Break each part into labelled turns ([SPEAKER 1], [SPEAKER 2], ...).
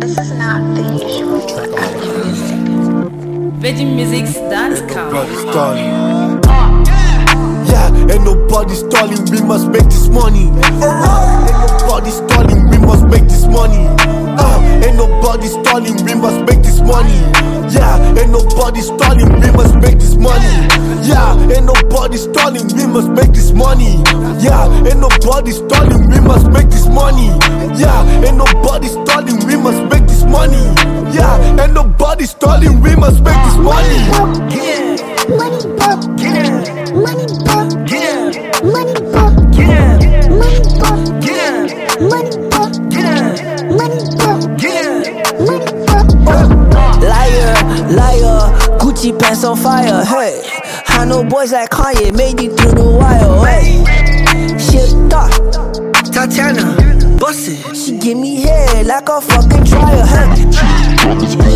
[SPEAKER 1] This is not the usual music.
[SPEAKER 2] VeggieMusics.com.
[SPEAKER 3] Yeah, ain't nobody stalling, we must make this money. Ain't nobody stalling, we must make this money. Ain't nobody stalling, we must make this money. Yeah, ain't nobody stalling, we must make this money. Yeah, ain't nobody stalling, we must make this money. Yeah, ain't nobody stalling, we must make this money. Yeah, ain't nobody stalling, we must make this money. Yeah, ain't nobody stalling, we must make this money.
[SPEAKER 4] Money bug, money bug, money bug, money bug, money bug, money bug, money bug.
[SPEAKER 5] Liar, liar, Gucci pants on fire, hey. I know boys like Kanye made it through the wire, hey. She a thought, Tatiana, bossy. She give me head like a fucking trial, hey.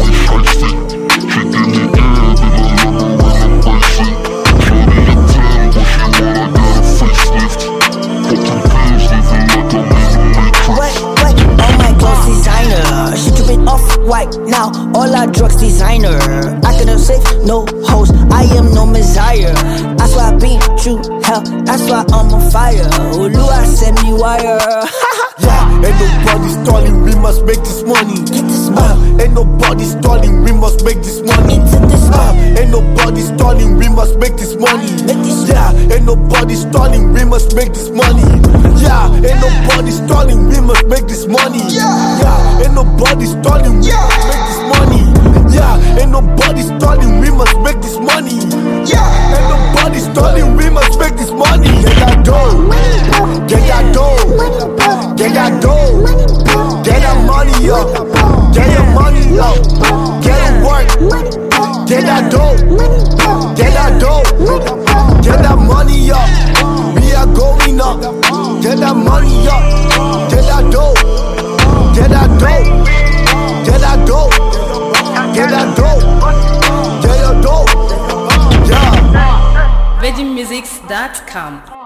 [SPEAKER 5] White now, all our drugs designer. I can have safe, no hoes. I am no messiah. That's why I been through hell. That's why I'm on fire. Olu, send me wire.
[SPEAKER 3] Yeah, ain't nobody stalling, we must make this money.
[SPEAKER 5] Get this money.
[SPEAKER 3] Ain't nobody stalling, we must make this money. Ain't nobody stalling, we must make this money. Yeah, ain't nobody stalling, we must make this money. Yeah, ain't nobody stalling, we must make this money. Yeah, ain't nobody stalling, we must make this money. Yeah, ain't nobody stalling, we must make this money. Yeah, ain't nobody stalling, we must make this money. Get that dough, get that dough, get that dough, get that money up, get your money up, get it work, get that dough, get that dough, get that money up. We are going up, get that money up, get that dough, get that dough, get that dough, get that dough, get your dough, yeah.
[SPEAKER 2] VeggieMusics.com.